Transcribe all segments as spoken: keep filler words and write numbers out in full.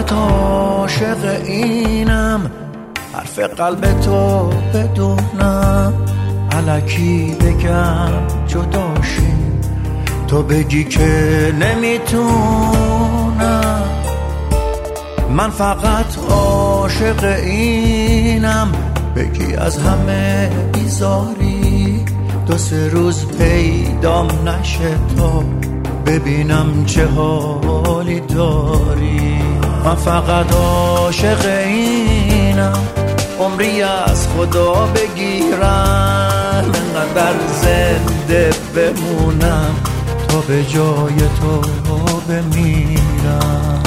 فقط عاشق اینم، حرف قلب تو بدونم، الکی بگم جداشیم تو بگی که نمیتونم. من فقط عاشق اینم، بگی از همه بیزاری، دو سه روز پیدام نشه تا ببینم چه حالی داری. من فقط عاشق اینم، عمری از خدا بگیرم، انقدر زنده بمونم تا به جای تو بمیرم.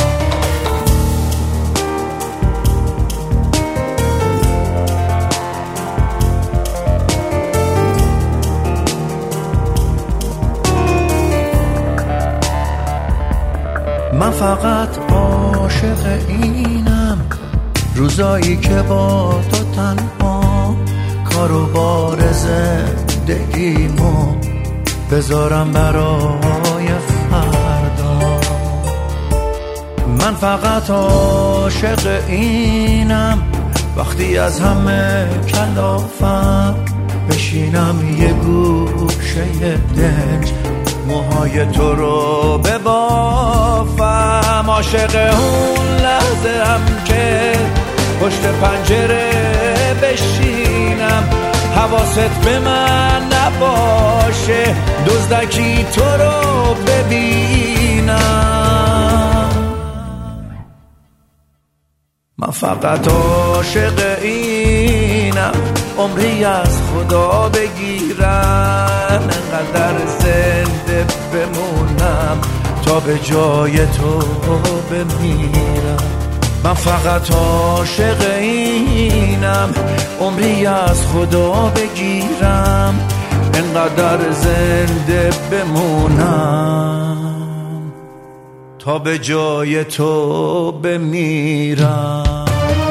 من فقط عاشق اینم، روزایی که با تو تنها، کار و بار زندگیمو بذارم برای فردا. من فقط عاشق اینم، وقتی از همه کلافم بشینم یه گوشه دنج، موهای تو رو ببافم. عاشق اون لحظه هم که پشت پنجره بشینم، حواست به من نباشه، دزدکی تو رو ببینم. من فقط عاشق اینم، عمری از خدا بگیرم، انقدر زنده بمونم تا به جای تو بمیرم. من فقط عاشق اینم، عمری از خدا بگیرم، انقدر زنده بمونم تا به جای تو بمیرم.